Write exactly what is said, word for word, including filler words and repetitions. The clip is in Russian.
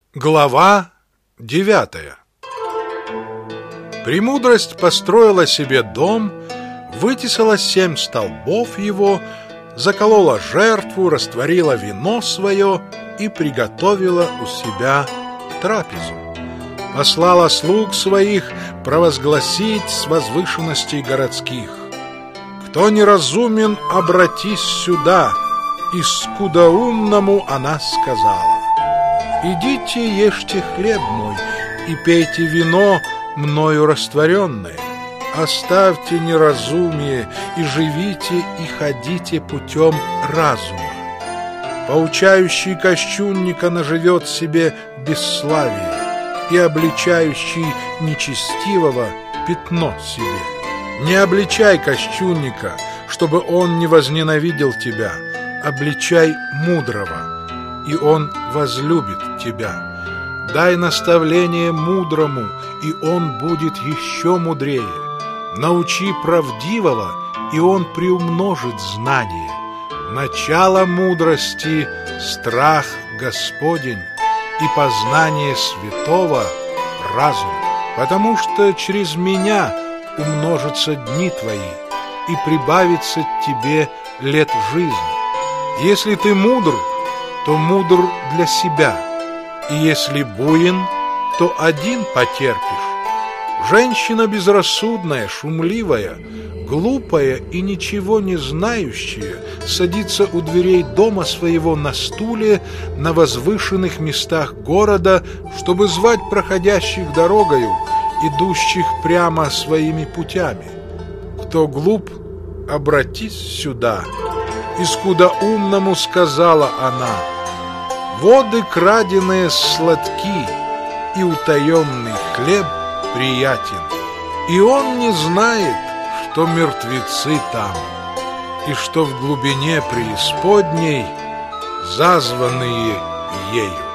Глава девятая. Премудрость построила себе дом, вытесала семь столбов его, заколола жертву, растворила вино свое и приготовила у себя трапезу. Послала слуг своих провозгласить с возвышенностей городских: «Кто неразумен, обратись сюда!» И скудоумному она сказала: «Идите, ешьте хлеб мой и пейте вино, мною растворенное. Оставьте неразумие и живите, и ходите путем разума. Поучающий кощунника наживет себе бесславие, и обличающий нечестивого пятно себе. Не обличай кощунника, чтобы он не возненавидел тебя, обличай мудрого, и он возлюбит тебя. Дай наставление мудрому, и он будет еще мудрее. Научи правдивого, и он приумножит знание. Начало мудрости — страх Господень, и познание святого — разум. Потому что через меня умножатся дни твои, и прибавится тебе лет жизни. Если ты мудр, то мудр для себя, и если буин, то один потерпишь. Женщина безрассудная, шумливая, глупая и ничего не знающая садится у дверей дома своего на стуле на возвышенных местах города, чтобы звать проходящих дорогою, идущих прямо своими путями. Кто глуп, обратись сюда». И скудоумному сказала она: «Воды краденые сладки, и утаенный хлеб приятен, и он не знает, что мертвецы там, и что в глубине преисподней зазванные ею».